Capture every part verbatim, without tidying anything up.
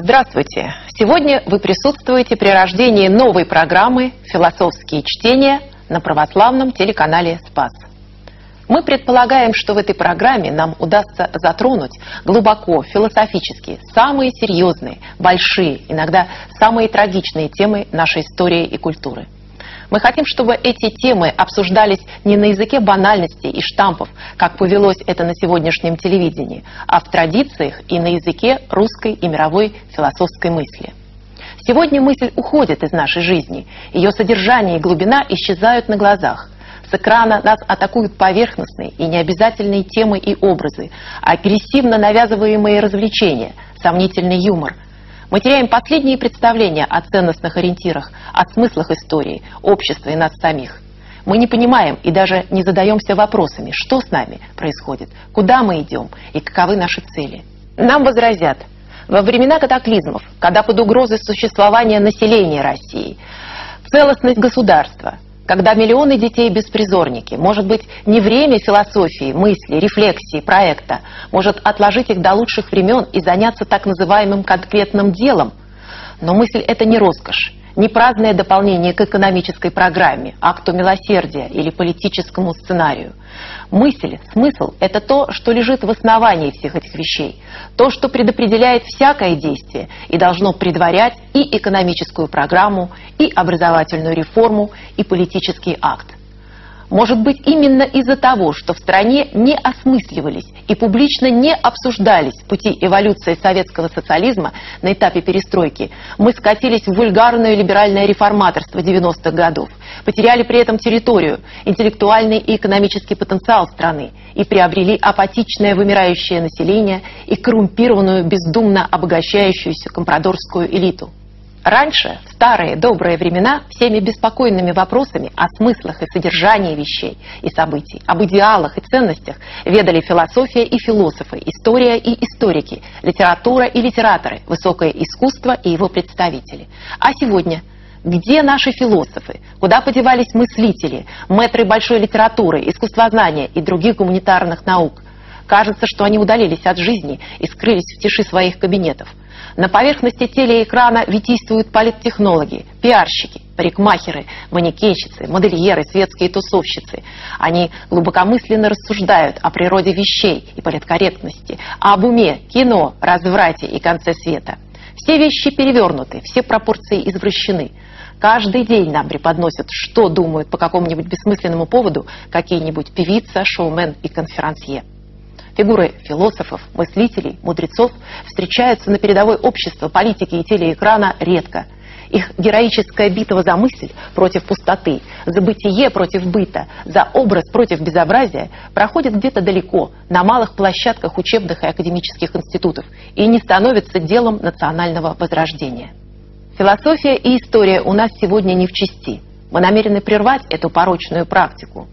Здравствуйте! Сегодня вы присутствуете при рождении новой программы «Философские чтения» на православном телеканале «Спас». Мы предполагаем, что в этой программе нам удастся затронуть глубоко, философически, самые серьезные, большие, иногда самые трагичные темы нашей истории и культуры. Мы хотим, чтобы эти темы обсуждались не на языке банальностей и штампов, как повелось это на сегодняшнем телевидении, а в традициях и на языке русской и мировой философской мысли. Сегодня мысль уходит из нашей жизни, ее содержание и глубина исчезают на глазах. С экрана нас атакуют поверхностные и необязательные темы и образы, агрессивно навязываемые развлечения, сомнительный юмор. Мы теряем последние представления о ценностных ориентирах, о смыслах истории, общества и нас самих. Мы не понимаем и даже не задаемся вопросами, что с нами происходит, куда мы идем и каковы наши цели. Нам возразят, во времена катаклизмов, когда под угрозой существования населения России, целостность государства, когда миллионы детей беспризорники, может быть, не время философии, мысли, рефлексии, проекта, может отложить их до лучших времен и заняться так называемым конкретным делом. Но мысль — это не роскошь, не праздное дополнение к экономической программе, акту милосердия или политическому сценарию. Мысль, смысл — это то, что лежит в основании всех этих вещей, то, что предопределяет всякое действие и должно предварять и экономическую программу, и образовательную реформу, и политический акт. Может быть, именно из-за того, что в стране не осмысливались и публично не обсуждались пути эволюции советского социализма на этапе перестройки, мы скатились в вульгарное либеральное реформаторство девяностых годов, потеряли при этом территорию, интеллектуальный и экономический потенциал страны и приобрели апатичное вымирающее население и коррумпированную, бездумно обогащающуюся компрадорскую элиту. Раньше, в старые добрые времена, всеми беспокойными вопросами о смыслах и содержании вещей и событий, об идеалах и ценностях ведали философия и философы, история и историки, литература и литераторы, высокое искусство и его представители. А сегодня? Где наши философы? Куда подевались мыслители, мэтры большой литературы, искусствознания и других гуманитарных наук? Кажется, что они удалились от жизни и скрылись в тиши своих кабинетов. На поверхности телеэкрана витийствуют политтехнологи, пиарщики, парикмахеры, манекенщицы, модельеры, светские тусовщицы. Они глубокомысленно рассуждают о природе вещей и политкорректности, об уме, кино, разврате и конце света. Все вещи перевернуты, все пропорции извращены. Каждый день нам преподносят, что думают по какому-нибудь бессмысленному поводу какие-нибудь певица, шоумен и конферансье. Фигуры философов, мыслителей, мудрецов встречаются на передовой общества, политики и телеэкрана редко. Их героическая битва за мысль против пустоты, за бытие против быта, за образ против безобразия проходит где-то далеко, на малых площадках учебных и академических институтов и не становится делом национального возрождения. Философия и история у нас сегодня не в чести. Мы намерены прервать эту порочную практику.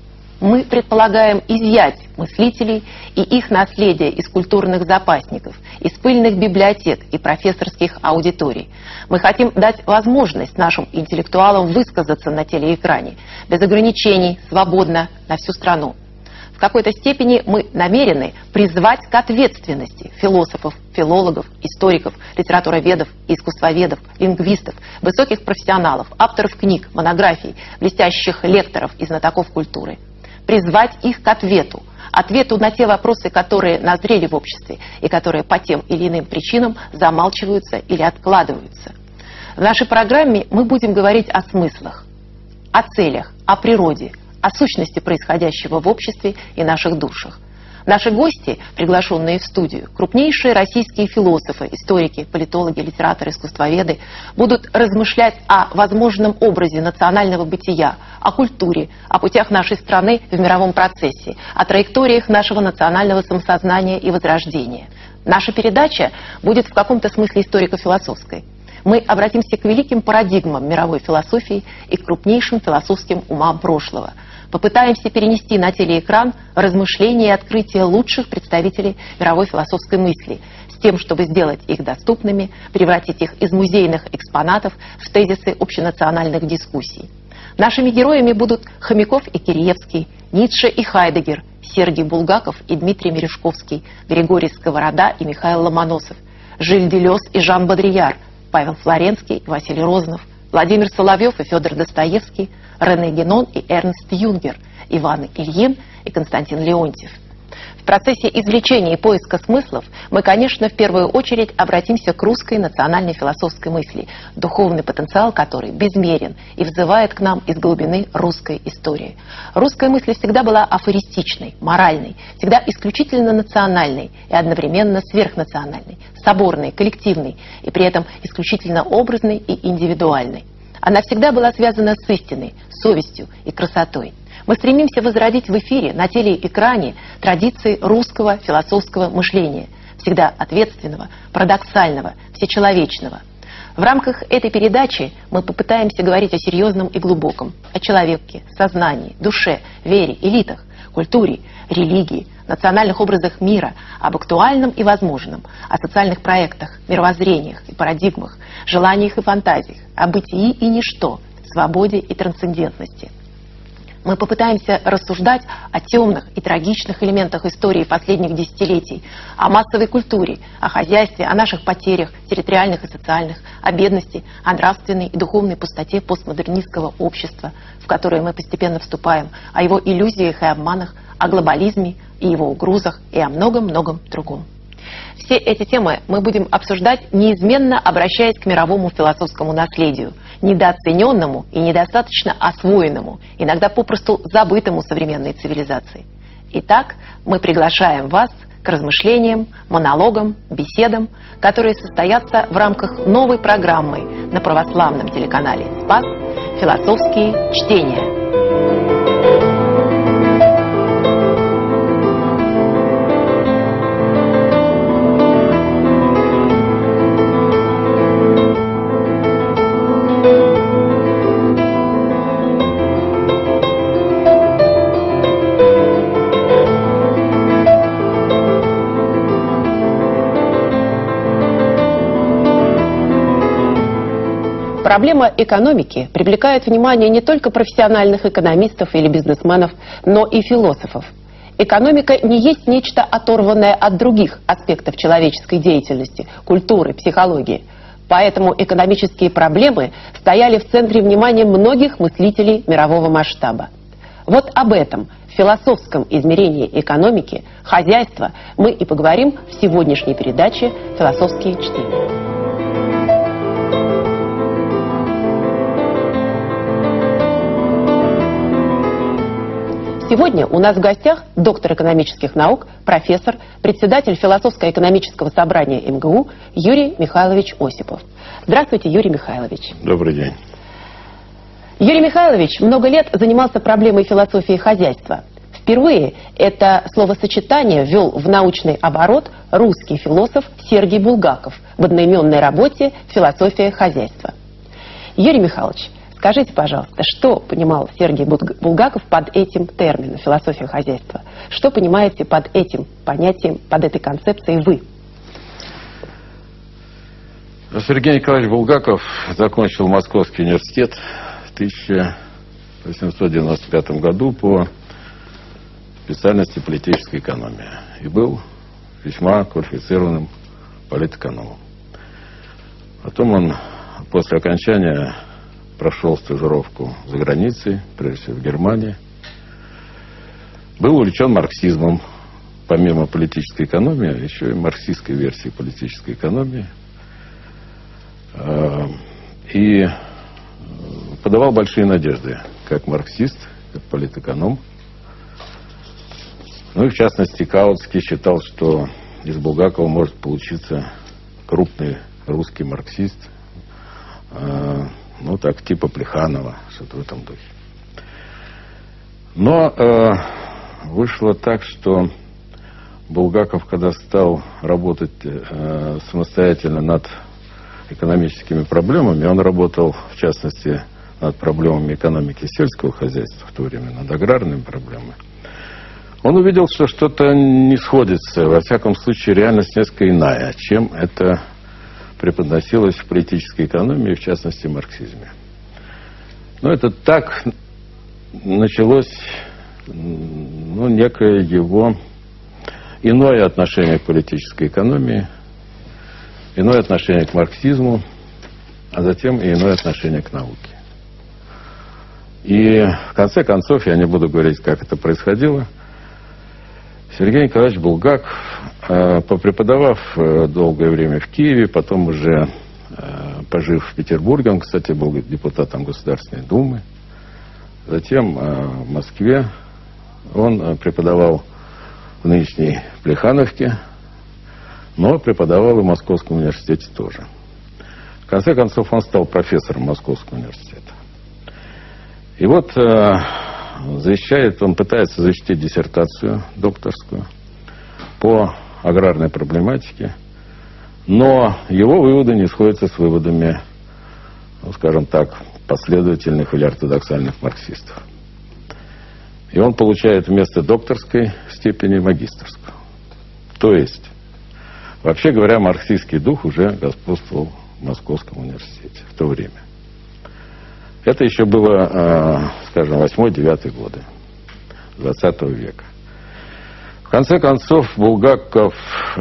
Мы предполагаем изъять мыслителей и их наследие из культурных запасников, из пыльных библиотек и профессорских аудиторий. Мы хотим дать возможность нашим интеллектуалам высказаться на телеэкране, без ограничений, свободно, на всю страну. В какой-то степени мы намерены призвать к ответственности философов, филологов, историков, литературоведов, искусствоведов, лингвистов, высоких профессионалов, авторов книг, монографий, блестящих лекторов и знатоков культуры. Призвать их к ответу, ответу на те вопросы, которые назрели в обществе и которые по тем или иным причинам замалчиваются или откладываются. В нашей программе мы будем говорить о смыслах, о целях, о природе, о сущности происходящего в обществе и наших душах. Наши гости, приглашенные в студию, крупнейшие российские философы, историки, политологи, литераторы, искусствоведы, будут размышлять о возможном образе национального бытия, о культуре, о путях нашей страны в мировом процессе, о траекториях нашего национального самосознания и возрождения. Наша передача будет в каком-то смысле историко-философской. Мы обратимся к великим парадигмам мировой философии и к крупнейшим философским умам прошлого. Попытаемся перенести на телеэкран размышления и открытия лучших представителей мировой философской мысли, с тем, чтобы сделать их доступными, превратить их из музейных экспонатов в тезисы общенациональных дискуссий. Нашими героями будут Хомяков и Киреевский, Ницше и Хайдеггер, Сергий Булгаков и Дмитрий Мережковский, Григорий Сковорода и Михаил Ломоносов, Жиль Делез и Жан Бодрияр, Павел Флоренский и Василий Розанов, Владимир Соловьев и Федор Достоевский, Рене Генон и Эрнст Юнгер, Иван Ильин и Константин Леонтьев. В процессе извлечения и поиска смыслов мы, конечно, в первую очередь обратимся к русской национальной философской мысли, духовный потенциал которой безмерен и взывает к нам из глубины русской истории. Русская мысль всегда была афористичной, моральной, всегда исключительно национальной и одновременно сверхнациональной, соборной, коллективной и при этом исключительно образной и индивидуальной. Она всегда была связана с истиной, совестью и красотой. Мы стремимся возродить в эфире, на телеэкране традиции русского философского мышления, всегда ответственного, парадоксального, всечеловечного. В рамках этой передачи мы попытаемся говорить о серьезном и глубоком, о человеке, сознании, душе, вере, элитах, культуре, религии, национальных образах мира, об актуальном и возможном, о социальных проектах, мировоззрениях и парадигмах, желаниях и фантазиях, о бытии и ничто, свободе и трансцендентности. Мы попытаемся рассуждать о темных и трагичных элементах истории последних десятилетий, о массовой культуре, о хозяйстве, о наших потерях, территориальных и социальных, о бедности, о нравственной и духовной пустоте постмодернистского общества, в которое мы постепенно вступаем, о его иллюзиях и обманах, о глобализме и его угрозах и о многом-многом другом. Все эти темы мы будем обсуждать, неизменно обращаясь к мировому философскому наследию, недооцененному и недостаточно освоенному, иногда попросту забытому современной цивилизацией. Итак, мы приглашаем вас к размышлениям, монологам, беседам, которые состоятся в рамках новой программы на православном телеканале «Спас» «Философские чтения». Проблема экономики привлекает внимание не только профессиональных экономистов или бизнесменов, но и философов. Экономика не есть нечто оторванное от других аспектов человеческой деятельности, культуры, психологии. Поэтому экономические проблемы стояли в центре внимания многих мыслителей мирового масштаба. Вот об этом, в философском измерении экономики, хозяйства, мы и поговорим в сегодняшней передаче «Философские чтения». Сегодня у нас в гостях доктор экономических наук, профессор, председатель философско-экономического собрания эм гэ у Юрий Михайлович Осипов. Здравствуйте, Юрий Михайлович. Добрый день. Юрий Михайлович много лет занимался проблемой философии хозяйства. Впервые это словосочетание ввел в научный оборот русский философ Сергий Булгаков в одноименной работе «Философия хозяйства». Юрий Михайлович, скажите, пожалуйста, что понимал Сергий Булгаков под этим термином «философия хозяйства»? Что понимаете под этим понятием, под этой концепцией вы? Сергей Николаевич Булгаков закончил Московский университет в тысяча восемьсот девяносто пятом году по специальности политическая экономия и был весьма квалифицированным политэкономом. Потом он после окончания прошел стажировку за границей, прежде всего в Германии. Был увлечен марксизмом, помимо политической экономии, еще и марксистской версии политической экономии. И подавал большие надежды, как марксист, как политэконом. Ну и в частности, Каутский считал, что из Булгакова может получиться крупный русский марксист, ну так, типа Плеханова, что-то в этом духе. Но э, вышло так, что Булгаков, когда стал работать э, самостоятельно над экономическими проблемами, он работал, в частности, над проблемами экономики сельского хозяйства, в то время над аграрными проблемами. Он увидел, что что-то не сходится, во всяком случае, реальность несколько иная, чем это преподносилось в политической экономии, в частности, в марксизме. Но это так началось, ну, некое его иное отношение к политической экономии, иное отношение к марксизму, а затем и иное отношение к науке. И в конце концов, я не буду говорить, как это происходило, Сергей Николаевич Булгаков, попреподавав долгое время в Киеве, потом уже пожив в Петербурге, он, кстати, был депутатом Государственной Думы, затем в Москве, он преподавал в нынешней Плехановке, но преподавал и в Московском университете тоже. В конце концов, он стал профессором Московского университета. И вот э, защищает, он пытается защитить диссертацию докторскую по аграрной проблематике, но его выводы не сходятся с выводами, ну, скажем так, последовательных или ортодоксальных марксистов. И он получает вместо докторской степени магистерскую. То есть, вообще говоря, марксистский дух уже господствовал в Московском университете в то время. Это еще было, скажем, восьмой-девятый годы двадцатого века. В конце концов, Булгаков,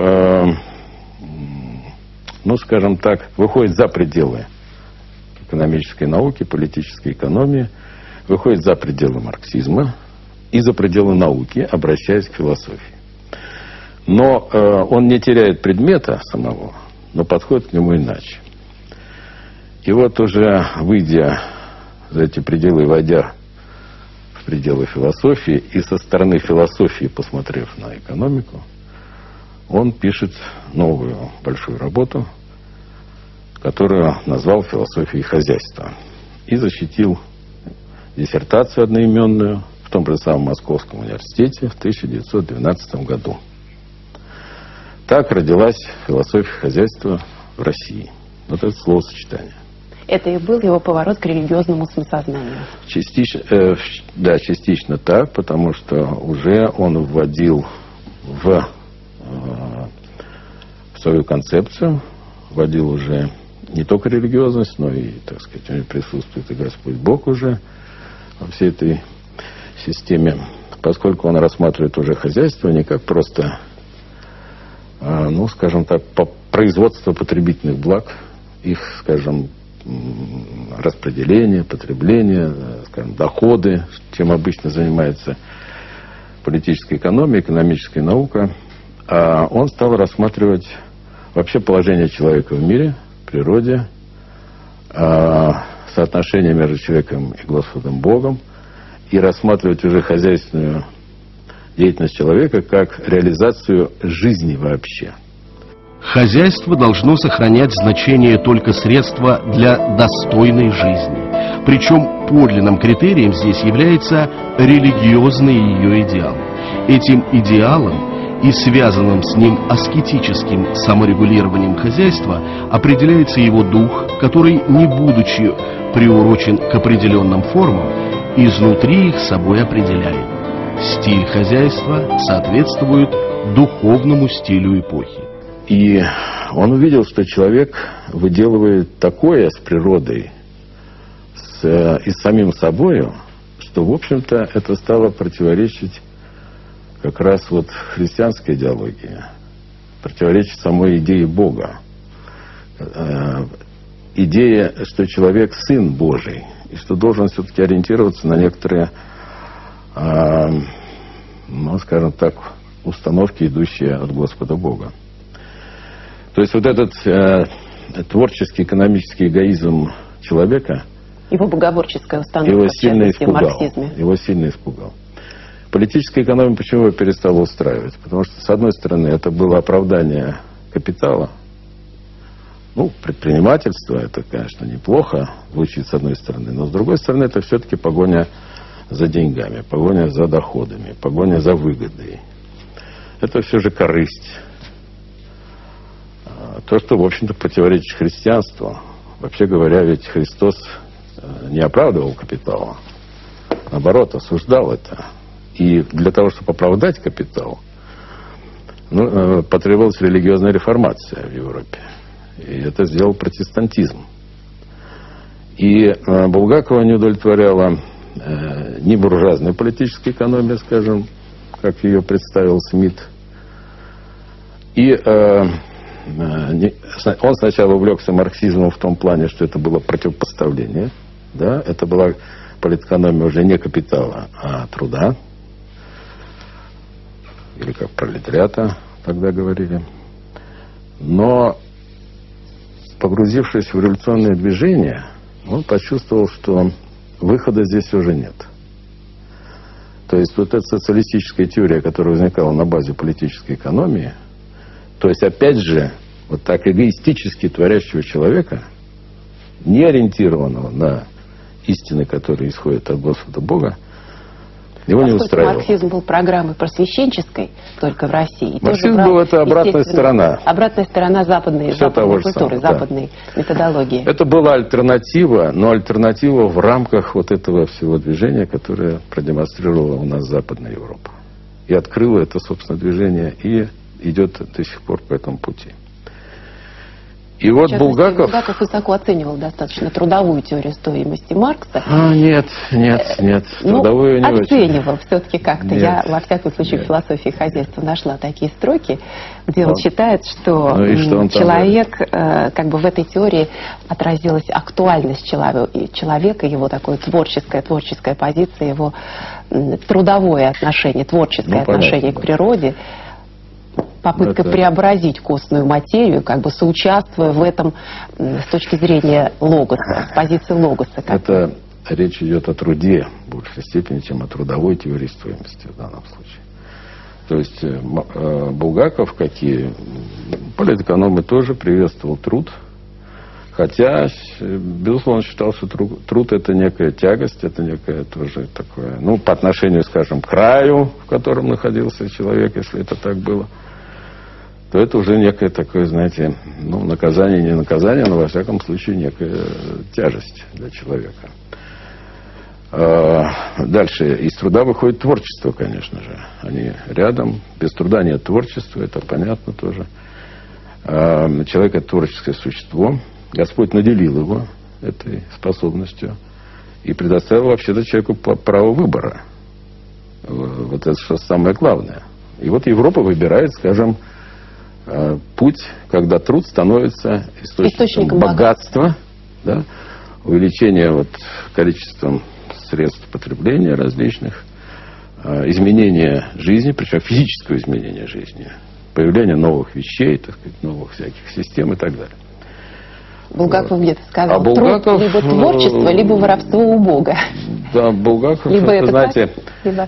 ну, скажем так, выходит за пределы экономической науки, политической экономии, выходит за пределы марксизма и за пределы науки, обращаясь к философии. Но он не теряет предмета самого, но подходит к нему иначе. И вот уже выйдя за эти пределы, войдя в пределы философии, и со стороны философии, посмотрев на экономику, он пишет новую большую работу, которую назвал «Философией хозяйства». И защитил диссертацию одноименную в том же самом Московском университете в тысяча девятьсот двенадцатом году. Так родилась философия хозяйства в России. Вот это словосочетание. Это и был его поворот к религиозному самосознанию. Частично, э, да, частично так, потому что уже он вводил в, э, в свою концепцию, вводил уже не только религиозность, но и, так сказать, у него присутствует и Господь Бог уже во всей этой системе, поскольку он рассматривает уже хозяйство не как просто, э, ну, скажем так, по производство потребительных благ, их, скажем, распределение, потребление, скажем, доходы, чем обычно занимается политическая экономия, экономическая наука, а он стал рассматривать вообще положение человека в мире, в природе, соотношение между человеком и Господом Богом, и рассматривать уже хозяйственную деятельность человека как реализацию жизни вообще. Хозяйство должно сохранять значение только средства для достойной жизни. Причем подлинным критерием здесь является религиозный ее идеал. Этим идеалом и связанным с ним аскетическим саморегулированием хозяйства определяется его дух, который, не будучи приурочен к определенным формам, изнутри их собой определяет. Стиль хозяйства соответствует духовному стилю эпохи. И он увидел, что человек выделывает такое с природой с, и с самим собою, что, в общем-то, это стало противоречить как раз вот христианской идеологии, противоречить самой идее Бога. Э, идея, что человек сын Божий, и что должен все-таки ориентироваться на некоторые, э, ну, скажем так, установки, идущие от Господа Бога. То есть вот этот э, творческий экономический эгоизм человека, его богоборческая установка, его сильно испугал, в марксизме. Его сильно испугал. Политическая экономия почему его перестала устраивать? Потому что, с одной стороны, это было оправдание капитала. Ну, предпринимательство, это, конечно, неплохо звучит с одной стороны, но с другой стороны, это все-таки погоня за деньгами, погоня за доходами, погоня за выгодой. Это все же корысть. То, что, в общем-то, противоречит христианству. Вообще говоря, ведь Христос не оправдывал капитал, наоборот, осуждал это. И для того, чтобы оправдать капитал, ну, потребовалась религиозная реформация в Европе. И это сделал протестантизм. И Булгакова не удовлетворяла не буржуазная политическая экономия, скажем, как ее представил Смит, и он сначала увлекся марксизмом в том плане, что это было противопоставление. Да? Это была политэкономия уже не капитала, а труда. Или как пролетариата тогда говорили. Но, погрузившись в революционное движение, он почувствовал, что выхода здесь уже нет. То есть вот эта социалистическая теория, которая возникала на базе политической экономии, то есть опять же вот так эгоистически творящего человека, не ориентированного на истины, которые исходят от Господа Бога, его не устраивало. Марксизм был программой просвещенческой только в России. Марксизм был это обратная сторона. Обратная сторона западной, западной культуры, самого, западной да. методологии. Это была альтернатива, но альтернатива в рамках вот этого всего движения, которое продемонстрировала у нас Западная Европа. И открыла это, собственно, движение и идет до сих пор по этому пути. И вот частности, Булгаков... Булгаков высоко оценивал достаточно трудовую теорию стоимости Маркса. А, нет, нет, нет. Трудовую ну, не оценивал очень. Все-таки как-то. Я, во всяком случае, нет. в философии хозяйства нашла такие строки, где он, он считает, что, ну, что человек, э, как бы в этой теории отразилась актуальность человека, его такое творческое, творческая позиция, его трудовое отношение, творческое ну, отношение понятно, к природе. Попытка это... преобразить костную материю, как бы соучаствуя в этом с точки зрения логоса, с позиции логоса. Это речь идет о труде в большей степени, чем о трудовой теории стоимости в данном случае. То есть Булгаков, как и политэкономы, тоже приветствовал труд, хотя, безусловно, считал, что труд это некая тягость, это некое тоже такое, ну, по отношению, скажем, к раю, в котором находился человек, если это так было, то это уже некое такое, знаете, ну, наказание, не наказание, но, во всяком случае, некая тяжесть для человека. А дальше. Из труда выходит творчество, конечно же. Они рядом. Без труда нет творчества, это понятно тоже. А человек – это творческое существо. Господь наделил его этой способностью и предоставил вообще-то человеку право выбора. Вот это что самое главное. И вот Европа выбирает, скажем, путь, когда труд становится источником, источником богатства, да, увеличение вот количеством средств потребления различных, изменения жизни, причем физического изменения жизни, появление новых вещей, так сказать, новых всяких систем и так далее. Булгаков вот. Где-то сказал, а Булгаков, труд либо творчество, либо воровство у Бога. Да, Булгаков, либо это, знаете, так, либо...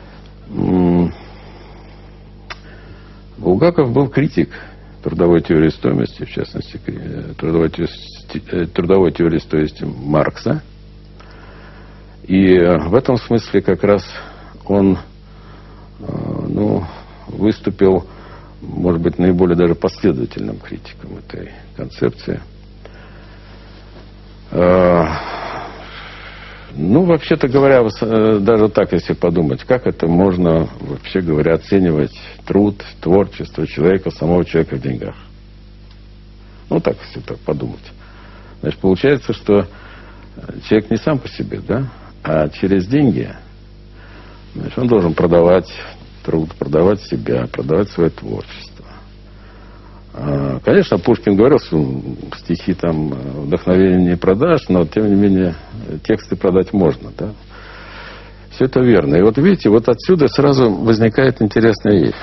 Булгаков был критик трудовой теории стоимости, в частности, трудовой, трудовой теории стоимости Маркса. И в этом смысле как раз он ну, выступил, может быть, наиболее даже последовательным критиком этой концепции. Ну, вообще-то говоря, даже так, если подумать, как это можно, вообще говоря, оценивать труд, творчество человека, самого человека в деньгах? Ну, так, если так подумать. Значит, получается, что человек не сам по себе, да, а через деньги, значит, он должен продавать труд, продавать себя, продавать свое творчество. Конечно, Пушкин говорил, что стихи там вдохновение не продашь, но, тем не менее, тексты продать можно, да. Все это верно. И вот видите, вот отсюда сразу возникает интересная вещь.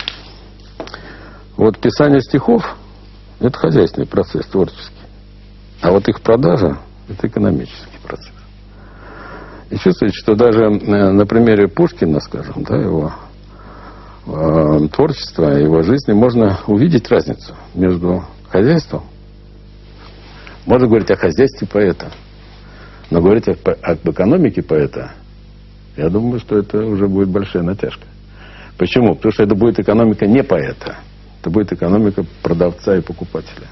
Вот писание стихов – это хозяйственный процесс, творческий. А вот их продажа – это экономический процесс. И чувствуете, что даже на примере Пушкина, скажем, да, его творчества, его жизни, можно увидеть разницу между хозяйством. Можно говорить о хозяйстве поэта, но говорить об экономике поэта, я думаю, что это уже будет большая натяжка. Почему? Потому что это будет экономика не поэта, это будет экономика продавца и покупателя.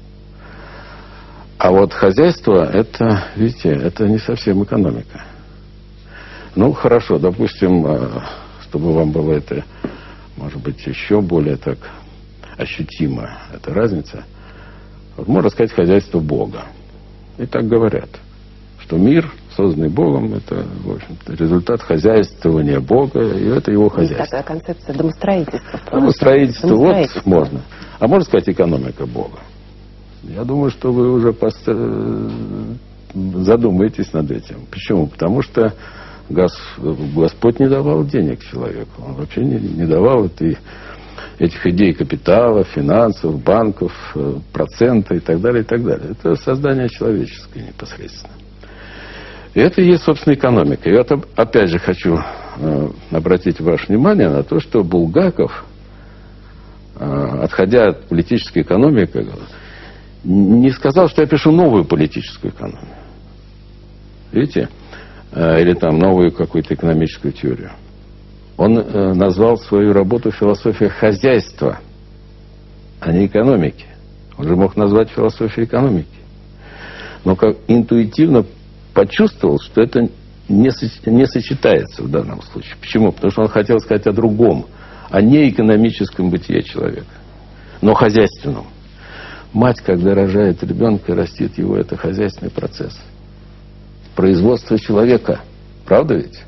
А вот хозяйство, это, видите, это не совсем экономика. Ну, хорошо, допустим, чтобы вам было это, может быть, еще более так ощутимо, эта разница. Вот можно сказать, хозяйство Бога. И так говорят, что мир, созданный Богом, это, в общем-то, результат хозяйствования Бога, и это его хозяйство. Есть такая концепция домостроительства. Домостроительство, вот можно. А можно сказать, экономика Бога? Я думаю, что вы уже пост... задумаетесь над этим. Почему? Потому что Господь не давал денег человеку. Он вообще не, не давал этой, этих идей капитала, финансов, банков, процента и так далее, и так далее. Это создание человеческое непосредственно. И это и есть, собственно, экономика. И вот опять же хочу э, обратить ваше внимание на то, что Булгаков, э, отходя от политической экономики, не сказал, что я пишу новую политическую экономию. Видите? Или там новую какую-то экономическую теорию. Он э, назвал свою работу «Философия хозяйства», а не экономики. Он же мог назвать «Философия экономики». Но как интуитивно почувствовал, что это не, соч- не сочетается в данном случае. Почему? Потому что он хотел сказать о другом, о неэкономическом бытие человека, но хозяйственном. Мать, когда рожает ребенка, растит его, это хозяйственный процесс. Производство человека. Правда ведь?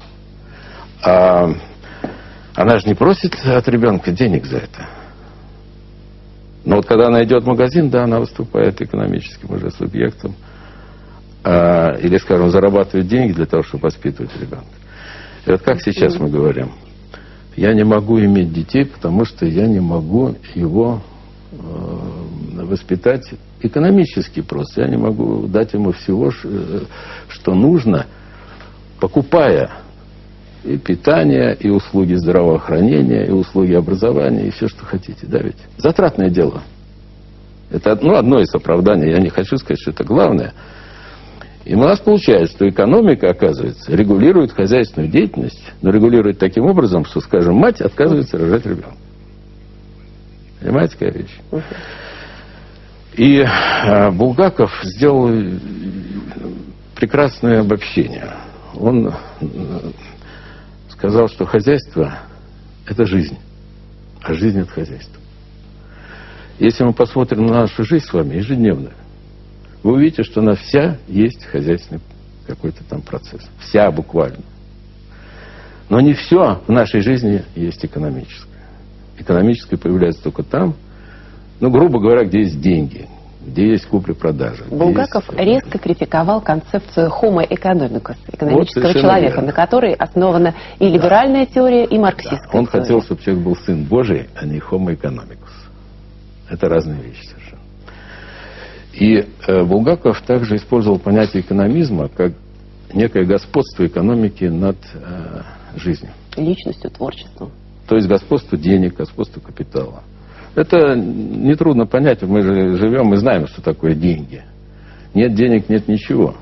А она же не просит от ребенка денег за это. Но вот когда она идет в магазин, да, она выступает экономическим уже субъектом. А, или, скажем, зарабатывает деньги для того, чтобы воспитывать ребенка. И вот как сейчас мы говорим. Я не могу иметь детей, потому что я не могу его э, воспитать экономически просто. Я не могу дать ему всего, что нужно, покупая и питание, и услуги здравоохранения, и услуги образования, и все, что хотите. Да, ведь? Затратное дело. Это ну, одно из оправданий. Я не хочу сказать, что это главное. И у нас получается, что экономика, оказывается, регулирует хозяйственную деятельность, но регулирует таким образом, что, скажем, мать отказывается рожать ребенка. Понимаете, какая вещь? И э, Булгаков сделал прекрасное обобщение. Он э, сказал, что хозяйство – это жизнь, а жизнь – это хозяйство. Если мы посмотрим на нашу жизнь с вами ежедневную, вы увидите, что она вся есть хозяйственный какой-то там процесс. Вся буквально. Но не все в нашей жизни есть экономическое. Экономическое появляется только там, ну, грубо говоря, где есть деньги, где есть купли-продажи. Булгаков есть... резко критиковал концепцию homo economicus, экономического вот человека, верно. На которой основана и либеральная да. теория, и марксистская да. Он теория. хотел, чтобы человек был сын Божий, а не homo economicus. Это разные вещи совершенно. И э, Булгаков также использовал понятие экономизма как некое господство экономики над э, жизнью. Личностью, творчеством. То есть господство денег, господство капитала. Это нетрудно понять. Мы же живем, мы знаем, что такое деньги. Нет денег, нет ничего.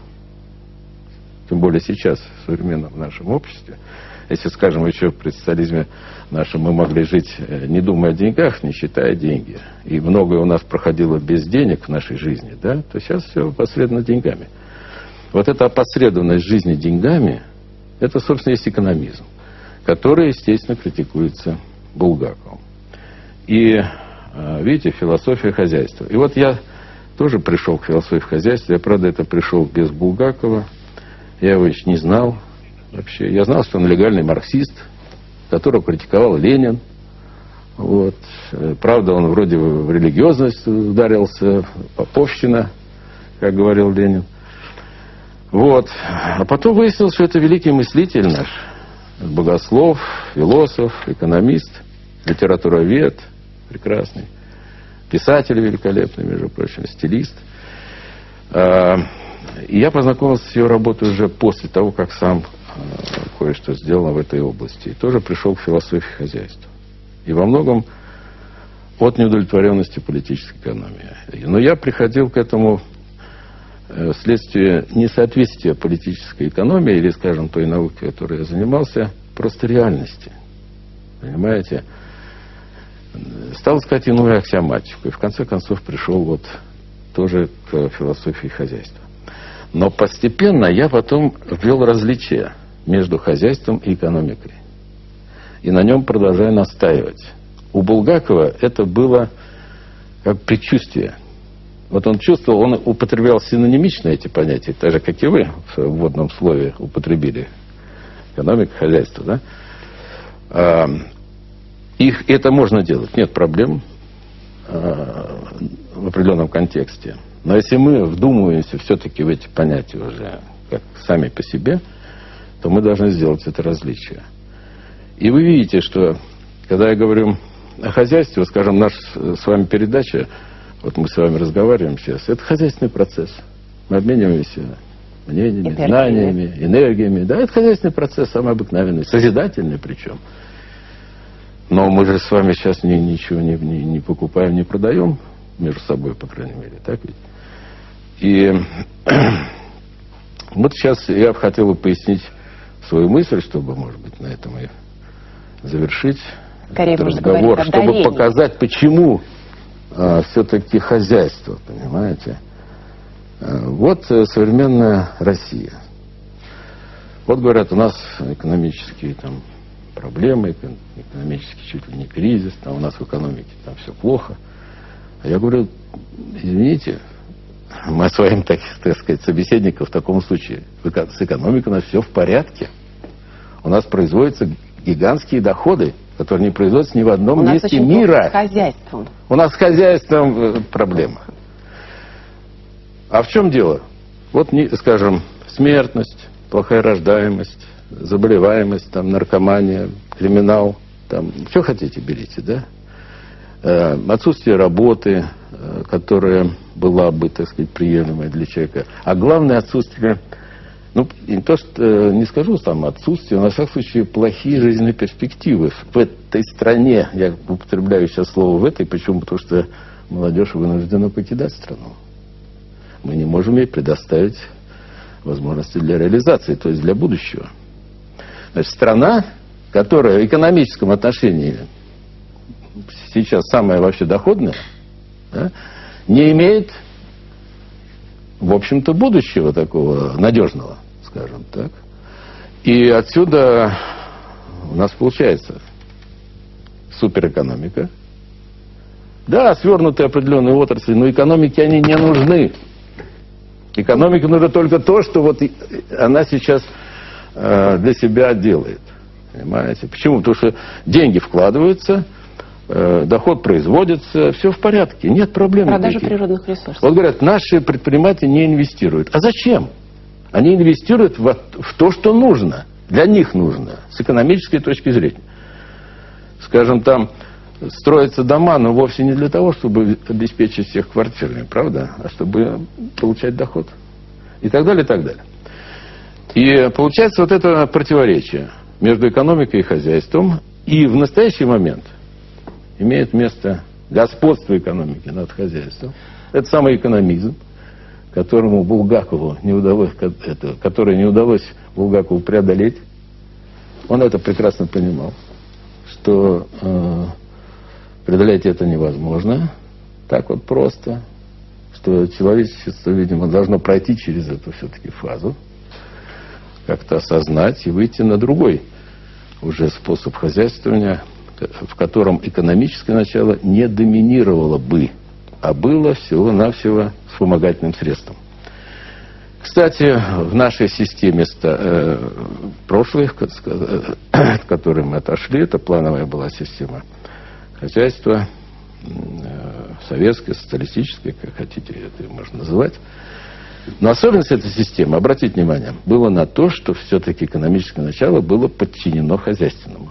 Тем более сейчас, в современном нашем обществе. Если, скажем, еще при социализме нашем мы могли жить, не думая о деньгах, не считая деньги. И многое у нас проходило без денег в нашей жизни, да, то сейчас все опосредовано деньгами. Вот эта опосредованность жизни деньгами, это, собственно, есть экономизм, который, естественно, критикуется Булгаковым. И, видите, философия хозяйства. И вот я тоже пришел к философии хозяйства. Я, правда, это пришел без Булгакова. Я его еще не знал вообще. Я знал, что он легальный марксист, которого критиковал Ленин. Вот. Правда, он вроде в религиозность ударился, поповщина, как говорил Ленин. Вот. А потом выяснилось, что это великий мыслитель наш, богослов, философ, экономист, литературовед прекрасный, писатель великолепный, между прочим, стилист. И я познакомился с ее работой уже после того, как сам кое-что сделал в этой области. И тоже пришел к философии хозяйства. И во многом от неудовлетворенности политической экономии. Но я приходил к этому вследствие несоответствия политической экономии, или, скажем, той науки, которой я занимался, просто реальности. Понимаете? Стал искать иную аксиоматику. И в конце концов пришел вот тоже к философии хозяйства. Но постепенно я потом ввел различия между хозяйством и экономикой. И на нем продолжаю настаивать. У Булгакова это было как предчувствие. Вот он чувствовал, он употреблял синонимично эти понятия, так же, как и вы в вводном слове употребили. Экономика, хозяйство, да? Их это можно делать, нет проблем. э, в определенном контексте. Но если мы вдумываемся все-таки в эти понятия уже как сами по себе, то мы должны сделать это различие. И вы видите, что когда я говорю о хозяйстве, скажем, наша с вами передача, вот мы с вами разговариваем сейчас, это хозяйственный процесс. Мы обмениваемся мнениями, энергиями. знаниями, энергиями. Да, это хозяйственный процесс, самый обыкновенный, созидательный причем. Но мы же с вами сейчас ни, ничего не, не, не покупаем, не продаем между собой, по крайней мере, так ведь? И вот сейчас я бы хотел пояснить свою мысль, чтобы, может быть, на этом и завершить Скорее этот разговор, чтобы показать, почему а, все-таки хозяйство, понимаете? А, вот современная Россия. Вот говорят, у нас экономические там проблемы, экономический чуть ли не кризис, там у нас в экономике там все плохо. А я говорю, извините, мы своим, так, так сказать, собеседникам в таком случае, с экономикой у нас все в порядке. У нас производятся гигантские доходы, которые не производятся ни в одном у месте мира. У нас с хозяйством. У нас с хозяйством проблема. А в чем дело? Вот, скажем, смертность, плохая рождаемость, заболеваемость, там, наркомания, криминал, там, что хотите, берите, да? Э, отсутствие работы, э, которая была бы, так сказать, приемлемой для человека. А главное, отсутствие, ну, не то, что, не скажу там отсутствие, но, во всяком случае, плохие жизненные перспективы в этой стране. Я употребляю сейчас слово «в этой», почему? Потому что молодежь вынуждена покидать страну. Мы не можем ей предоставить возможности для реализации, то есть для будущего. Значит, страна, которая в экономическом отношении сейчас самая вообще доходная, да, не имеет, в общем-то, будущего такого надежного, скажем так. И отсюда у нас получается суперэкономика. Да, свернутые определенные отрасли, но экономике они не нужны. Экономике нужно только то, что вот она сейчас э, для себя делает. Понимаете? Почему? Потому что деньги вкладываются, э, доход производится, все в порядке, нет проблем. Продажа природных ресурсов. Вот говорят, наши предприниматели не инвестируют. А зачем? Они инвестируют в, в то, что нужно. Для них нужно, с экономической точки зрения. Скажем, там строятся дома, но вовсе не для того, чтобы обеспечить всех квартирами, правда? А чтобы получать доход. И так далее, и так далее. И получается вот это противоречие между экономикой и хозяйством. И в настоящий момент имеет место господство экономики над хозяйством. Это самый экономизм, которому Булгакову не удалось, это, который не удалось Булгакову преодолеть. Он это прекрасно понимал, что э, преодолеть это невозможно так вот просто, что человечество, видимо, должно пройти через эту все-таки фазу, как-то осознать и выйти на другой уже способ хозяйствования, в котором экономическое начало не доминировало бы, а было всего-навсего вспомогательным средством. Кстати, в нашей системе э, прошлой, от которой мы отошли, это плановая была система хозяйства, э, советская, социалистическая, как хотите это можно называть. Но особенность этой системы, обратите внимание, было на то, что все-таки экономическое начало было подчинено хозяйственному.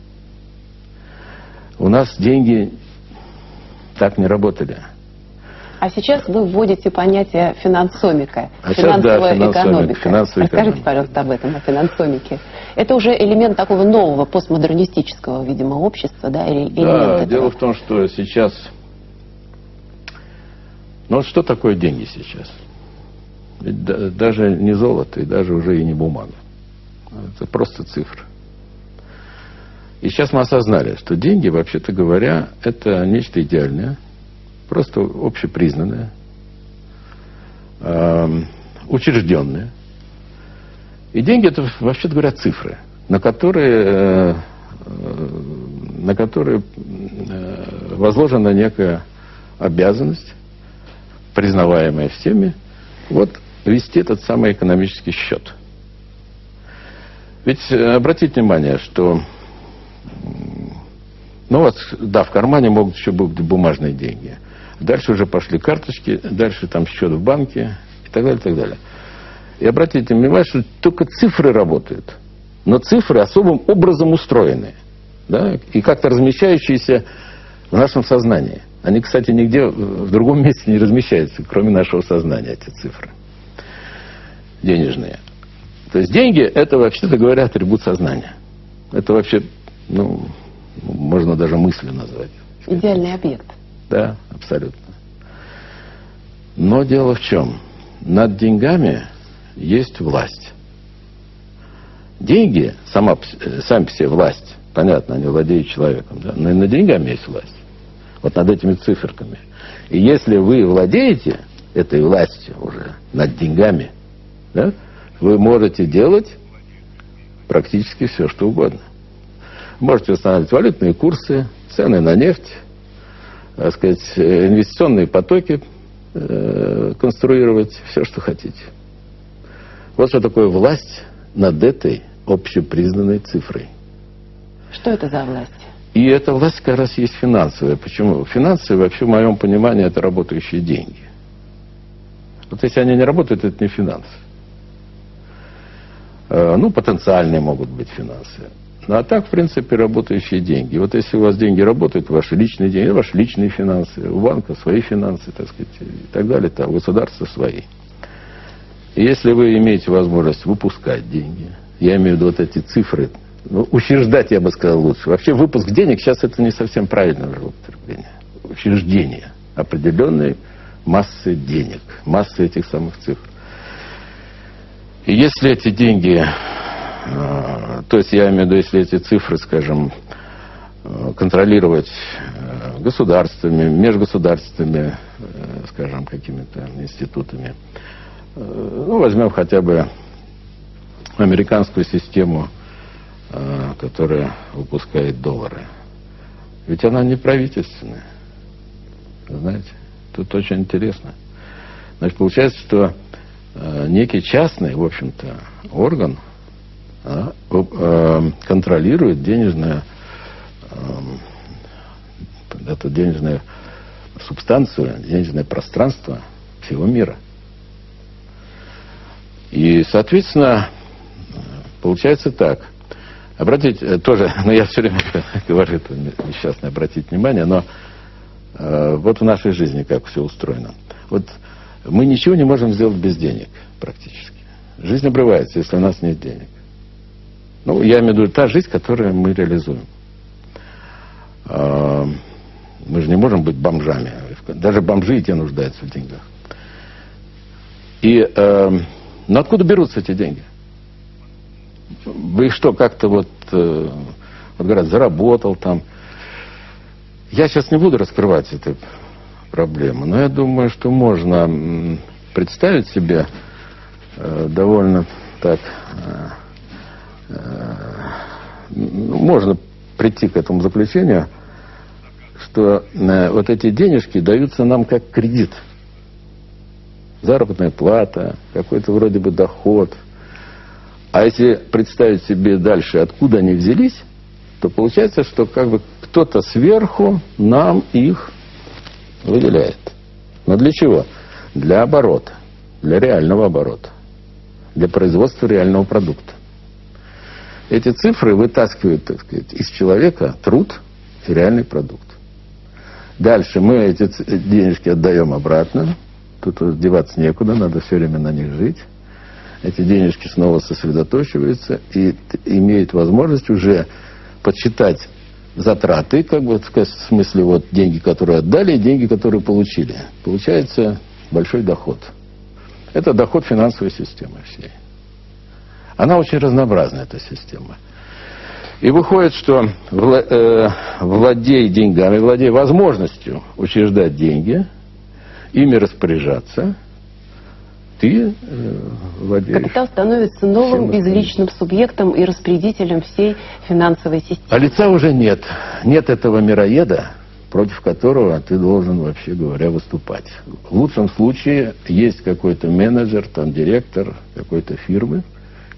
У нас деньги так не работали. А сейчас вы вводите понятие финансомика, а финансовая сейчас, да, экономика. Финансовая Расскажите, экономика. пожалуйста, об этом, о финансомике. Это уже элемент такого нового постмодернистического, видимо, общества, да? Или да, дело этого? В том, что сейчас... Ну, вот что такое деньги сейчас? Ведь да, даже не золото, и даже уже и не бумага. Это просто цифры. И сейчас мы осознали, что деньги, вообще-то говоря, это нечто идеальное, просто общепризнанное, э, учрежденное. И деньги это, вообще-то говоря, цифры, на которые, э, на которые э, возложена некая обязанность, признаваемая всеми, вот вести этот самый экономический счет. Ведь обратите внимание, что Ну, у вас, да, в кармане могут еще быть бумажные деньги. Дальше уже пошли карточки, дальше там счет в банке и так далее, и так далее. И обратите внимание, что только цифры работают. Но цифры особым образом устроены. Да, и как-то размещающиеся в нашем сознании. Они, кстати, нигде в другом месте не размещаются, кроме нашего сознания, эти цифры денежные. То есть деньги — это, вообще-то говоря, атрибут сознания. Это вообще, ну, можно даже мыслью назвать. Идеальный объект. Да, абсолютно. Но дело в чем? Над деньгами есть власть. Деньги, сама, сами по себе власть, понятно, они владеют человеком, да? Но и над деньгами есть власть. Вот над этими циферками. И если вы владеете этой властью уже над деньгами, да, вы можете делать практически все, что угодно. Можете устанавливать валютные курсы, цены на нефть, так сказать, инвестиционные потоки, э, конструировать, все, что хотите. Вот что такое власть над этой общепризнанной цифрой. Что это за власть? И эта власть как раз есть финансовая. Почему? Финансы, вообще, в моем понимании, это работающие деньги. Вот если они не работают, это не финансы. Ну, потенциальные могут быть финансы. Ну, а так, в принципе, работающие деньги. Вот если у вас деньги работают, ваши личные деньги, ваши личные финансы, у банка свои финансы, так сказать, и так далее, там, у государства свои. И если вы имеете возможность выпускать деньги, я имею в виду вот эти цифры, ну, учреждать, я бы сказал, лучше. Вообще выпуск денег сейчас это не совсем правильное уже употребление. Учреждение определенной массы денег, массы этих самых цифр. И если эти деньги, э, то есть я имею в виду, если эти цифры, скажем, э, контролировать э, государствами, межгосударственными, э, скажем, какими-то институтами, э, ну, возьмем хотя бы американскую систему, которая выпускает доллары. Ведь она не правительственная. Знаете, тут очень интересно. Значит, получается, что э, некий частный, в общем-то, орган э, э, контролирует денежное, э, эту денежную субстанцию, денежное пространство всего мира. И, соответственно, получается так. Обратите, тоже, ну я все время говорю, это несчастно обратить внимание, но э, вот в нашей жизни как все устроено. Вот мы ничего не можем сделать без денег практически. Жизнь обрывается, если у нас нет денег. Ну, я имею в виду та жизнь, которую мы реализуем. Э, мы же не можем быть бомжами. Даже бомжи и те нуждаются в деньгах. И э, ну, откуда берутся эти деньги? Вы что, как-то вот, э, вот говорят, заработал там. Я сейчас не буду раскрывать эту проблему, но я думаю, что можно представить себе э, довольно так, э, э, можно прийти к этому заключению, что э, вот эти денежки даются нам как кредит. Заработная плата, какой-то вроде бы доход. А если представить себе дальше, откуда они взялись, то получается, что как бы кто-то сверху нам их выделяет. Но для чего? Для оборота, для реального оборота, для производства реального продукта. Эти цифры вытаскивают, так сказать, из человека труд и реальный продукт. Дальше мы эти денежки отдаем обратно. Тут деваться некуда, надо все время на них жить. Эти денежки снова сосредоточиваются и имеют возможность уже подсчитать затраты, как бы, в смысле, вот деньги, которые отдали, и деньги, которые получили. Получается большой доход. Это доход финансовой системы всей. Она очень разнообразна, эта система. И выходит, что владей деньгами, владей возможностью учреждать деньги, ими распоряжаться, ты э, владеешь. Капитал становится новым безличным субъектом и распорядителем всей финансовой системы. А лица уже нет. Нет этого мироеда, против которого ты должен, вообще говоря, выступать. В лучшем случае есть какой-то менеджер, там, директор какой-то фирмы,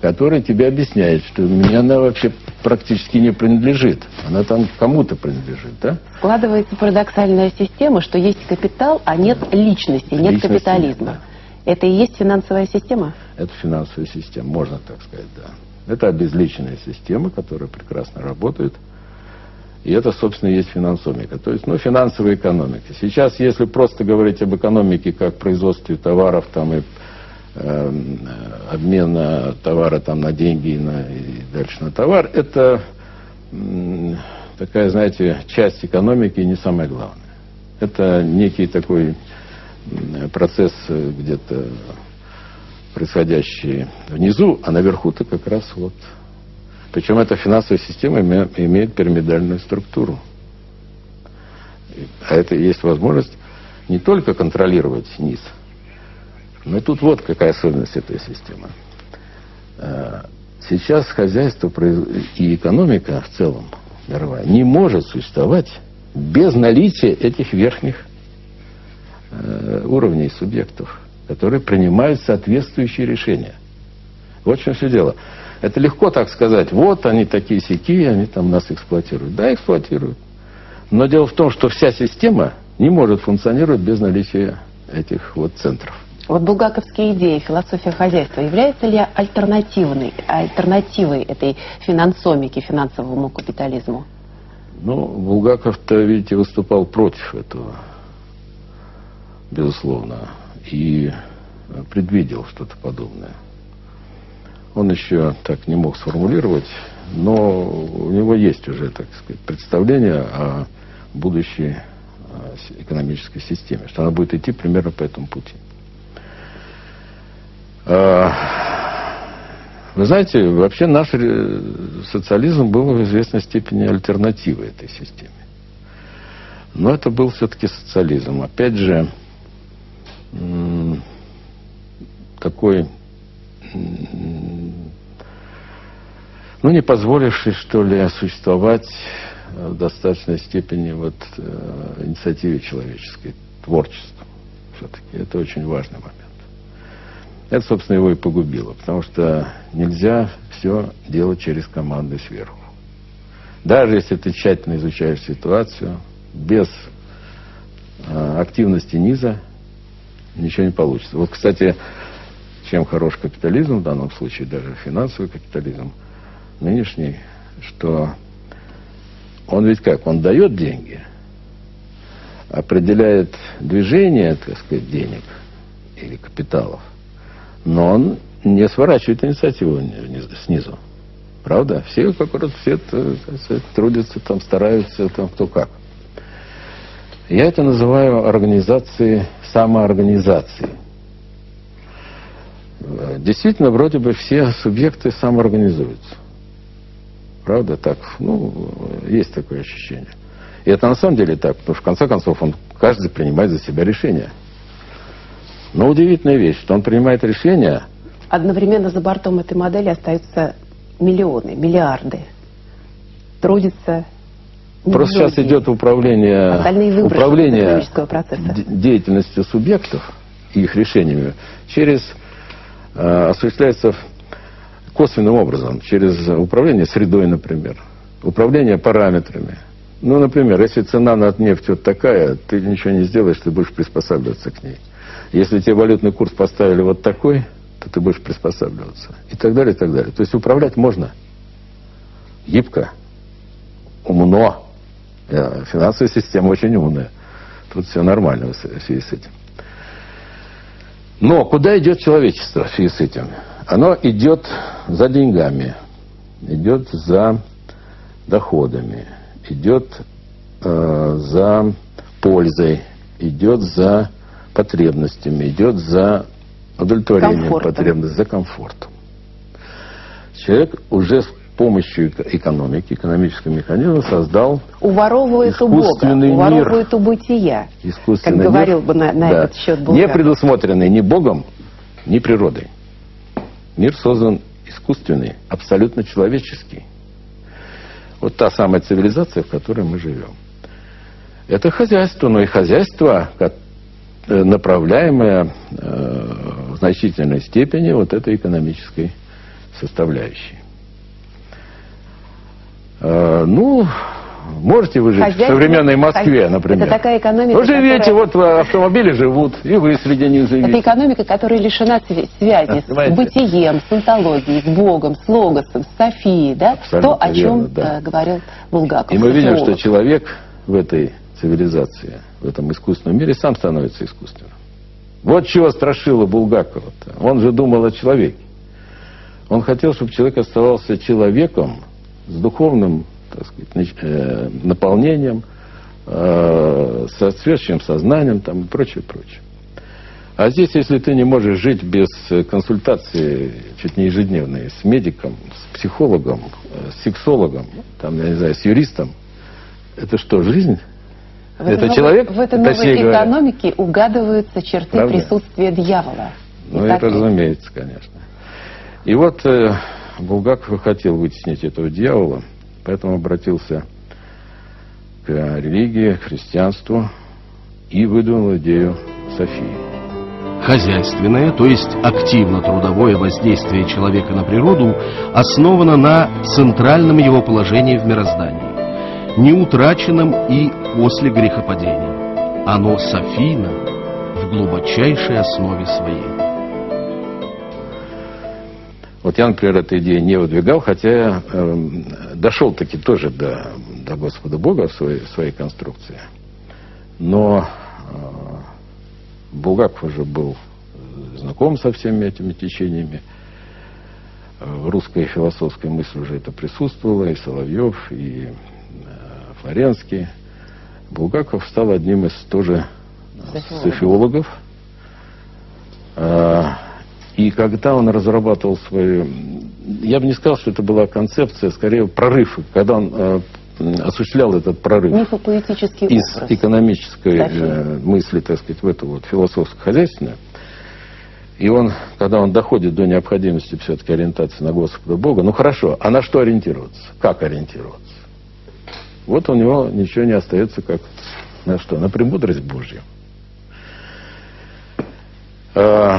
который тебе объясняет, что мне она вообще практически не принадлежит. Она там кому-то принадлежит, да? Складывается парадоксальная система, что есть капитал, а нет личности, нет Личности капитализма. нет, да. Это и есть финансовая система? Это финансовая система, можно так сказать, да. Это обезличенная система, которая прекрасно работает. И это, собственно, и есть финансомика. То есть, ну, финансовая экономика. Сейчас, если просто говорить об экономике как производстве товаров там, и э, обмена товара там, на деньги и, на, и дальше на товар, это э, такая, знаете, часть экономики не самое главное. Это некий такой процесс где-то происходящий внизу, а наверху-то как раз вот. Причем эта финансовая система имеет пирамидальную структуру. А это и есть возможность не только контролировать низ, но и тут вот какая особенность этой системы. Сейчас хозяйство и экономика в целом мировая не может существовать без наличия этих верхних уровней субъектов, которые принимают соответствующие решения. Вот в чем все дело. Это легко так сказать, вот они такие-сякие, они там нас эксплуатируют. Да, эксплуатируют. Но дело в том, что вся система не может функционировать без наличия этих вот центров. Вот булгаковские идеи, философия хозяйства, является ли альтернативной, альтернативой этой финансомики, финансовому капитализму? Ну, Булгаков-то, видите, выступал против этого, безусловно, и предвидел что-то подобное. Он еще так не мог сформулировать, но у него есть уже, так сказать, представление о будущей экономической системе, что она будет идти примерно по этому пути. Вы знаете, вообще наш социализм был в известной степени альтернативой этой системе. Но это был все-таки социализм. Опять же, такой, ну, не позволивший, что ли, существовать в достаточной степени вот, э, инициативе человеческой, творчеству. Все-таки это очень важный момент. Это, собственно, его и погубило, потому что нельзя все делать через команды сверху. Даже если ты тщательно изучаешь ситуацию, без э, активности низа ничего не получится. Вот, кстати, чем хорош капитализм, в данном случае даже финансовый капитализм, нынешний, что он ведь как? Он дает деньги, определяет движение, так сказать, денег или капиталов, но он не сворачивает инициативу снизу. Правда? Все, как раз, все так сказать, трудятся, там, стараются, там, кто как. Я это называю организацией, самоорганизацией. Действительно, вроде бы все субъекты самоорганизуются. Правда? Так, ну, есть такое ощущение. И это на самом деле так, потому что в конце концов он, каждый принимает за себя решение. Но удивительная вещь, что он принимает решение... Одновременно за бортом этой модели остаются миллионы, миллиарды. Трудятся... Просто сейчас идет управление, управление деятельностью субъектов и их решениями через... Э, осуществляется косвенным образом, через управление средой, например, управление параметрами. Ну, например, если цена на нефть вот такая, ты ничего не сделаешь, ты будешь приспосабливаться к ней. Если тебе валютный курс поставили вот такой, то ты будешь приспосабливаться. И так далее, и так далее. То есть управлять можно гибко, умно. Финансовая система очень умная. Тут все нормально в связи с этим. Но куда идет человечество в связи с этим? Оно идет за деньгами, идет за доходами, идет э, за пользой, идет за потребностями, идет за удовлетворением комфортом. потребностей, за комфортом. Человек уже с помощью экономики, экономического механизма создал уворовывает у Бога, уворовывает у бытия, искусственный как говорил мир, бы на, на да, этот счет Булгаков. не предусмотренный ни Богом, ни природой. Мир создан искусственный, абсолютно человеческий. Вот та самая цивилизация, в которой мы живем. Это хозяйство, но и хозяйство, направляемое э, в значительной степени вот этой экономической составляющей. А, ну, можете вы жить в современной Москве, например. Это такая экономика, вы живете, которая... вот автомобили живут, и вы среди них живете. Это экономика, которая лишена связи с бытием, с онтологией, с Богом, с логосом, с Софией, да? То, о чем верно, да. говорил Булгаков. И мы видим, что человек в этой цивилизации, в этом искусственном мире сам становится искусственным. Вот чего страшило Булгакова-то. Он же думал о человеке. Он хотел, чтобы человек оставался человеком с духовным, так сказать, наполнением, соответствующим сознанием там, и прочее, прочее. А здесь, если ты не можешь жить без консультации чуть не ежедневной с медиком, с психологом, с сексологом, там, я не знаю, с юристом, это что, жизнь? В это новой, человек? В этой новой экономике угадываются черты Правда? присутствия дьявола. Ну, это разумеется, конечно. И вот э, Булгаков хотел вытеснить этого дьявола, поэтому обратился к религии, к христианству и выдвинул идею Софии. Хозяйственное, то есть активно-трудовое воздействие человека на природу, основано на центральном его положении в мироздании, неутраченном и после грехопадения. Оно Софийно в глубочайшей основе своей. Вот я, например, эту идею не выдвигал, хотя э, дошел таки тоже до, до Господа Бога в своей, в своей конструкции. Но э, Булгаков уже был знаком со всеми этими течениями. В русской философской мысли уже это присутствовало, и Соловьев, и э, Флоренский. Булгаков стал одним из тоже софиологов. Э, И когда он разрабатывал свою... Я бы не сказал, что это была концепция, скорее прорыв. Когда он э, осуществлял этот прорыв из образ. экономической э, мысли, так сказать, в эту вот философско-хозяйственную. И он, когда он доходит до необходимости все-таки ориентации на Господа Бога, ну хорошо, а на что ориентироваться? Как ориентироваться? Вот у него ничего не остается, как на что? На премудрость Божью. Э,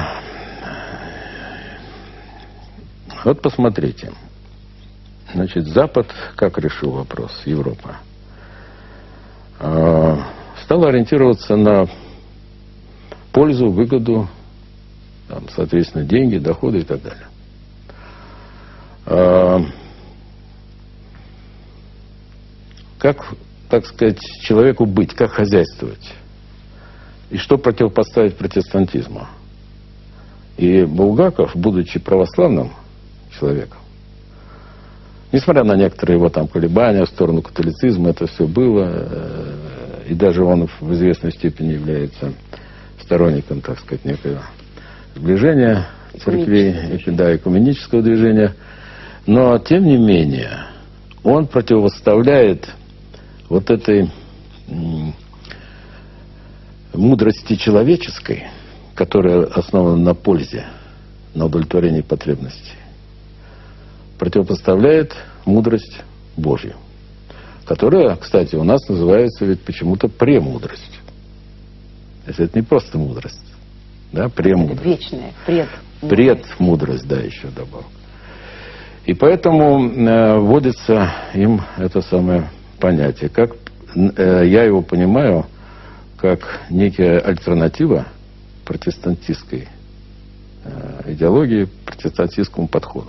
Вот посмотрите. Значит, Запад как решил вопрос, Европа? Э, стал ориентироваться на пользу, выгоду, там, соответственно, деньги, доходы и так далее. Э, как, так сказать, человеку быть, как хозяйствовать? И что противопоставить протестантизму? И Булгаков, будучи православным человеком, несмотря на некоторые его там колебания в сторону католицизма, это все было, и даже он в известной степени является сторонником, так сказать, некого сближения церквей, да, экуменического движения, но тем не менее он противопоставляет вот этой мудрости человеческой, которая основана на пользе, на удовлетворении потребностей, противопоставляет мудрость Божью, которая, кстати, у нас называется ведь почему-то премудрость. То есть это не просто мудрость, да, премудрость. Это вечная, пред. Предмудрость, да, еще добавок. И поэтому э, вводится им это самое понятие. Как э, я его понимаю, как некая альтернатива протестантистской э, идеологии, протестантистскому подходу.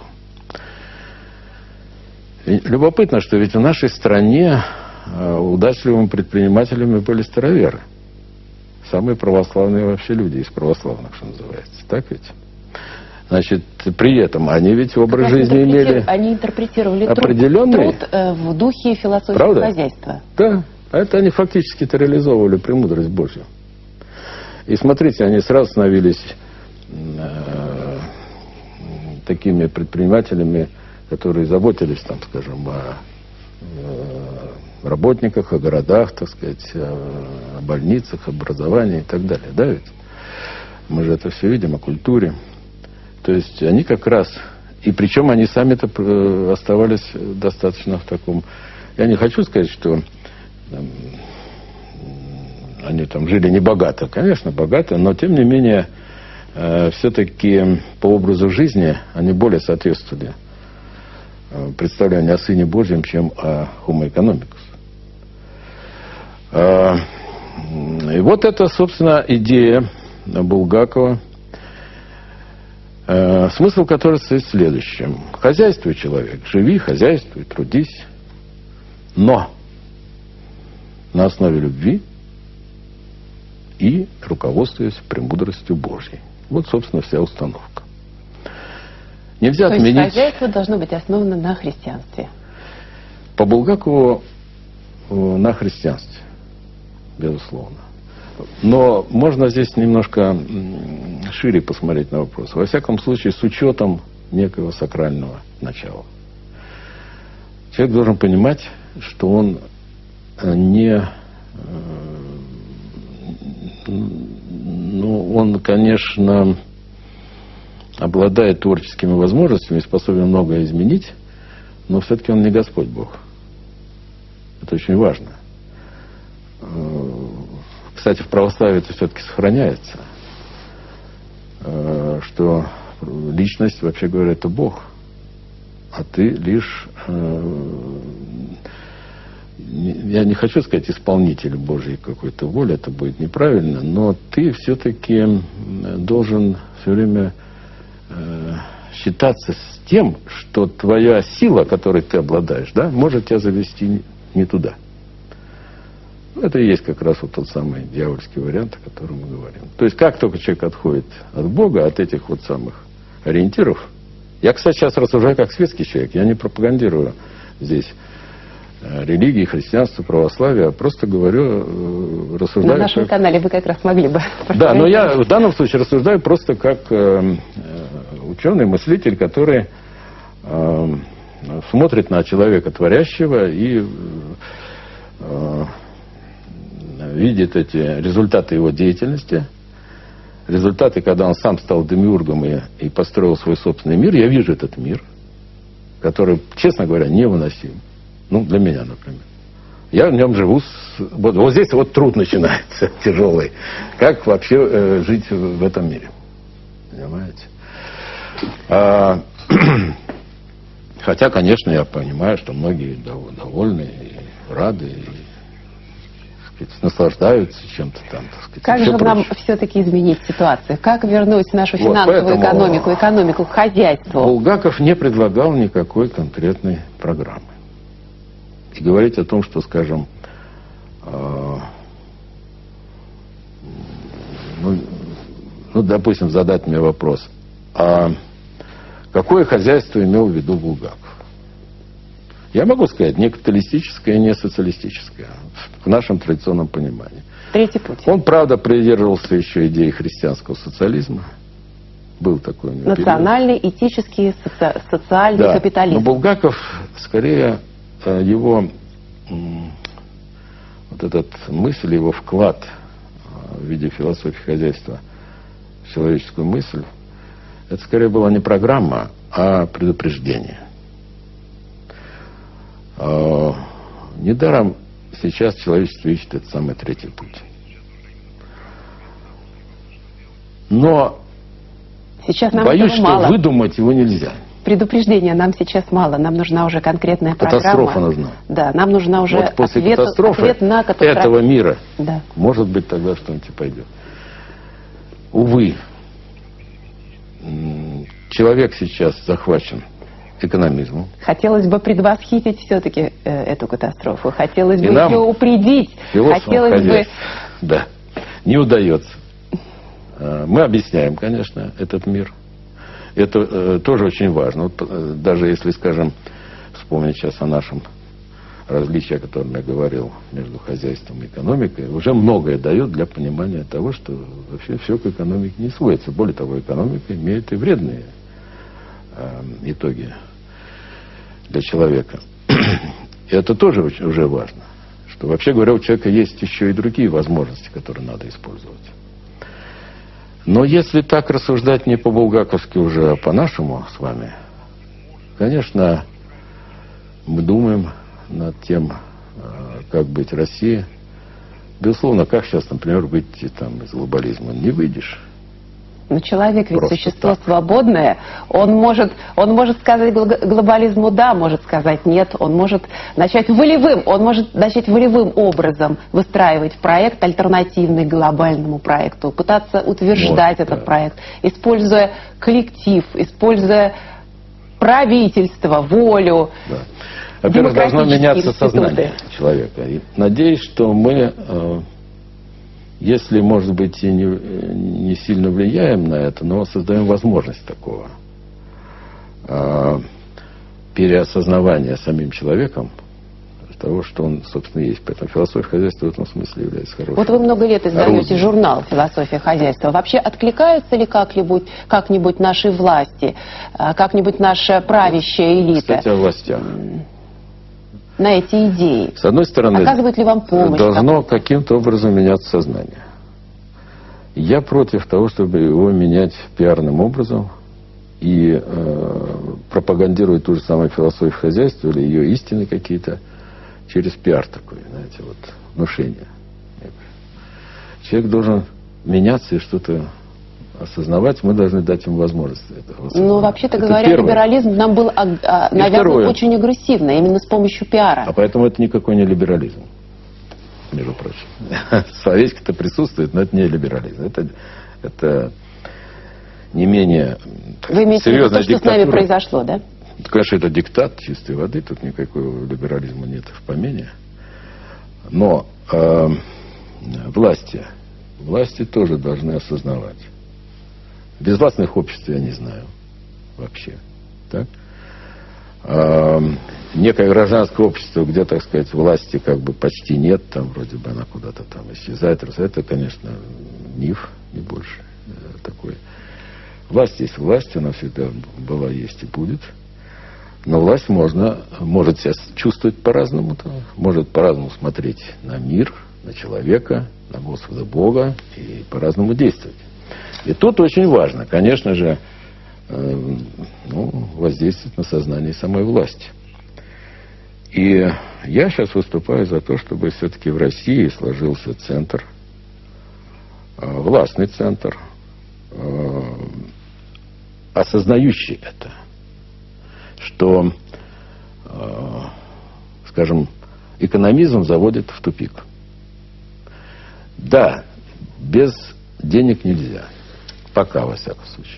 И любопытно, что ведь в нашей стране э, удачливыми предпринимателями были староверы. Самые православные вообще люди из православных, что называется. Так ведь? Значит, при этом они ведь образ жизни имели... Они интерпретировали определенный труд, труд э, в духе философии Правда? хозяйства. Да. А это они фактически-то реализовывали премудрость Божью. И смотрите, они сразу становились э, такими предпринимателями, которые заботились, там, скажем, о э, работниках, о городах, так сказать, о больницах, образовании и так далее. Да, ведь? Мы же это все видим, о культуре. То есть они как раз... И причем они сами-то оставались достаточно в таком... Я не хочу сказать, что там, они там жили не богато. Конечно, богато, но тем не менее э, все-таки по образу жизни они более соответствовали э, представлению о Сыне Божьем, чем о Homo economicus. Э, и вот это, собственно, идея Булгакова, э, смысл которой состоит в следующем. Хозяйствуй, человек, живи, хозяйствуй, трудись, но на основе любви и руководствуясь премудростью Божьей. Вот, собственно, вся установка. Нельзя То отменить... есть хозяйство должно быть основано на христианстве? По Булгакову на христианстве, безусловно. Но можно здесь немножко шире посмотреть на вопрос. Во всяком случае, с учетом некого сакрального начала. Человек должен понимать, что он не... Ну, он, конечно, обладает творческими возможностями и способен многое изменить, но все-таки он не Господь Бог. Это очень важно. Кстати, в православии это все-таки сохраняется, что личность, вообще говоря, это Бог, а ты лишь, я не хочу сказать исполнитель Божьей какой-то воли, это будет неправильно, но ты все-таки должен все время считаться с тем, что твоя сила, которой ты обладаешь, да, может тебя завести не туда. Это и есть как раз вот тот самый дьявольский вариант, о котором мы говорим. То есть, как только человек отходит от Бога, от этих вот самых ориентиров. Я, кстати, сейчас рассуждаю как светский человек. Я не пропагандирую здесь религии, христианство, православие, а просто говорю, рассуждаю... На нашем как... канале вы как раз могли бы... Да, но я в данном случае рассуждаю просто как э, ученый, мыслитель, который э, смотрит на человека творящего и э, видит эти результаты его деятельности, результаты, когда он сам стал демиургом и, и построил свой собственный мир. Я вижу этот мир, который, честно говоря, невыносим. Ну, для меня, например. Я в нем живу. С, вот, вот здесь вот труд начинается тяжелый. Как вообще э, жить в, в этом мире? Понимаете? А, хотя, конечно, я понимаю, что многие довольны и рады, и сказать, наслаждаются чем-то там. Так сказать, как же прочее. Нам все-таки изменить ситуацию? Как вернуть нашу финансовую вот экономику, экономику к хозяйству? Булгаков не предлагал никакой конкретной программы. И говорить о том, что, скажем, э, ну, ну, допустим, задать мне вопрос, а какое хозяйство имел в виду Булгаков? Я могу сказать, не капиталистическое, не социалистическое, в нашем традиционном понимании. Третий путь. Он, правда, придерживался еще идеи христианского социализма. Был такой у него национальный, период. Этический, соци... социальный да, капитализм. Но Булгаков, скорее, его вот этот мысль, его вклад в виде философии хозяйства в человеческую мысль, это скорее была не программа, а предупреждение. Недаром сейчас человечество ищет этот самый третий путь. Но сейчас нам боюсь, что мало. Выдумать его нельзя. Предупреждения нам сейчас мало. Нам нужна уже конкретная программа. Катастрофа нужна. Да, нам нужна уже вот после ответ, катастрофы ответ на катастрофу этого мира, да. Может быть, тогда что-нибудь пойдет. Увы, человек сейчас захвачен экономизмом. Хотелось бы предвосхитить все-таки э, эту катастрофу. Хотелось И бы ее упредить. Хотелось бы... Да, не удается. Мы объясняем, конечно, этот мир. Это э, тоже очень важно. Вот, э, даже если, скажем, вспомнить сейчас о нашем различии, о котором я говорил, между хозяйством и экономикой, уже многое дает для понимания того, что вообще все к экономике не сводится. Более того, экономика имеет и вредные э, итоги для человека. И это тоже очень, уже важно. Что, вообще говоря, у человека есть еще и другие возможности, которые надо использовать. Но если так рассуждать не по-булгаковски уже, а по-нашему с вами, конечно, мы думаем над тем, как быть России. Безусловно, как сейчас, например, выйти там, из глобализма? Не выйдешь. Но человек ведь Просто существо так. свободное, он может, он может сказать глобализму да, может сказать нет, он может начать волевым, он может начать волевым образом выстраивать проект, альтернативный глобальному проекту, пытаться утверждать может, этот да. проект, используя коллектив, используя правительство, волю. Да. Во-первых, должно меняться сознание человека. И надеюсь, что мы... Если, может быть, и не, не сильно влияем на это, но создаем возможность такого э, переосознавания самим человеком того, что он, собственно, есть. Поэтому философия хозяйства в этом смысле является хорошей. Вот вы много лет издаете журнал «Философия хозяйства». Вообще откликаются ли как-нибудь, как-нибудь наши власти, как-нибудь наша правящая элита? Кстати, о властях. На эти идеи? С одной стороны, оказывает ли вам помощь? Должно каким-то образом меняться сознание. Я против того, чтобы его менять пиарным образом и э, пропагандировать ту же самую философию хозяйства или ее истины какие-то через пиар такой, знаете, вот, внушение. Человек должен меняться и что-то осознавать, мы должны дать ему возможность этого. Ну, вообще-то говоря, первое. Либерализм нам был навязан очень агрессивно, именно с помощью пиара. А поэтому это никакой не либерализм, между прочим. Словечко-то присутствует, но это не либерализм. Это, это не менее Вы имеете в виду то, что с нами произошло, да? Конечно, это диктат чистой воды, тут никакого либерализма нет в помине. Но э, власти, власти тоже должны осознавать. Безвластных обществ я не знаю вообще. Так? А, некое гражданское общество, где, так сказать, власти как бы почти нет, там вроде бы она куда-то там исчезает. Это, конечно, миф, не больше такой. Власть есть власть, она всегда была, есть и будет. Но власть можно, может себя чувствовать по-разному, может по-разному смотреть на мир, на человека, на Господа Бога и по-разному действовать. И тут очень важно, конечно же, э, ну, воздействовать на сознание самой власти. И я сейчас выступаю за то, чтобы все-таки в России сложился центр, э, властный центр, э, осознающий это, что, э, скажем, экономизм заводит в тупик. Да, без денег нельзя. Пока, во всяком случае.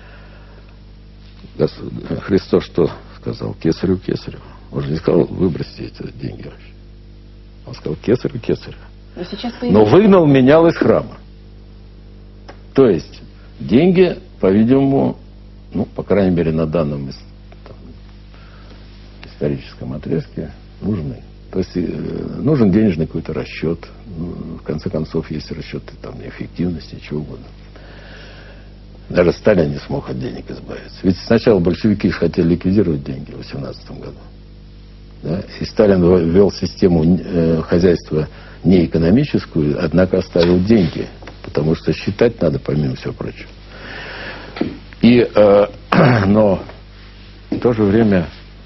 Христос что сказал? Кесарю, кесарю. Он же не сказал, выбросьте эти деньги вообще. Он сказал, кесарю, кесарю. Но, сейчас Но выгнал, менял из храма. То есть, деньги, по-видимому, ну, по крайней мере, на данном там, историческом отрезке нужны. То есть, нужен денежный какой-то расчет. Ну, в конце концов, есть расчеты там, эффективности, чего угодно. Даже Сталин не смог от денег избавиться. Ведь сначала большевики хотели ликвидировать деньги в восемнадцатом году. Да? И Сталин ввел систему э, хозяйства не экономическую, однако оставил деньги. Потому что считать надо, помимо всего прочего. И, э, но в то же время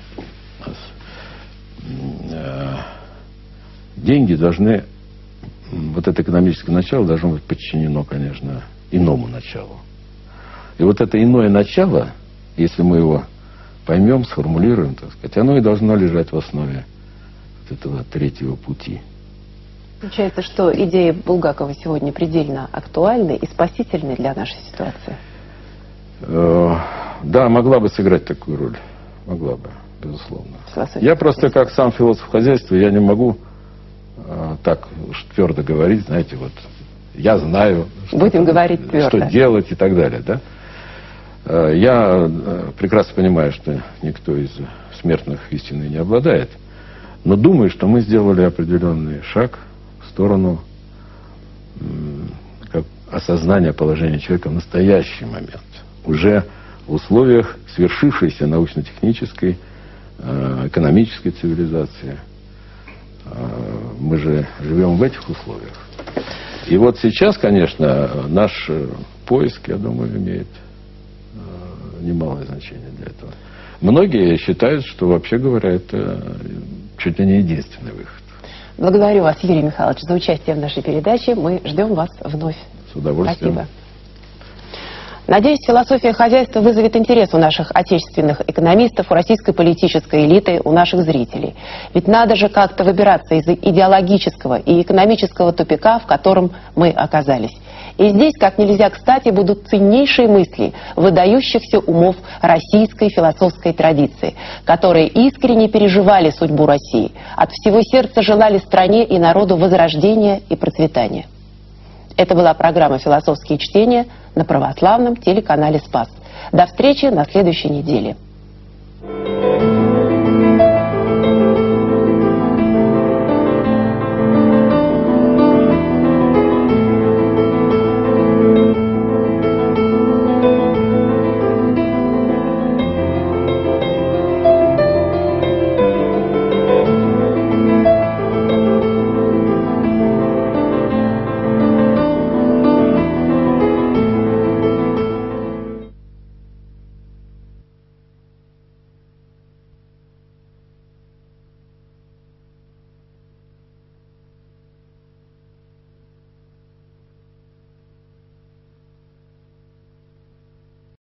э, деньги должны, вот это экономическое начало должно быть подчинено, конечно, иному началу. И вот это иное начало, если мы его поймем, сформулируем, так сказать, оно и должно лежать в основе вот этого третьего пути. Получается, что идея Булгакова сегодня предельно актуальна и спасительна для нашей ситуации? Э, да, могла бы сыграть такую роль. Могла бы, безусловно. Философия я просто, как сам философ хозяйства, я не могу э, так уж твердо говорить, знаете, вот, я знаю, что, Будем говорить твердо. Что делать и так далее, да? Я прекрасно понимаю, что никто из смертных истины не обладает, но думаю, что мы сделали определенный шаг в сторону как осознания положения человека в настоящий момент, уже в условиях свершившейся научно-технической, экономической цивилизации. Мы же живем в этих условиях. И вот сейчас, конечно, наш поиск, я думаю, имеет немалое значение для этого. Многие считают, что, вообще говоря, это чуть ли не единственный выход. Благодарю вас, Юрий Михайлович, за участие в нашей передаче. Мы ждем вас вновь. С удовольствием. Спасибо. Надеюсь, философия хозяйства вызовет интерес у наших отечественных экономистов, у российской политической элиты, у наших зрителей. Ведь надо же как-то выбираться из идеологического и экономического тупика, в котором мы оказались. И здесь, как нельзя кстати, будут ценнейшие мысли выдающихся умов российской философской традиции, которые искренне переживали судьбу России, от всего сердца желали стране и народу возрождения и процветания. Это была программа «Философские чтения» на православном телеканале «Спас». До встречи на следующей неделе.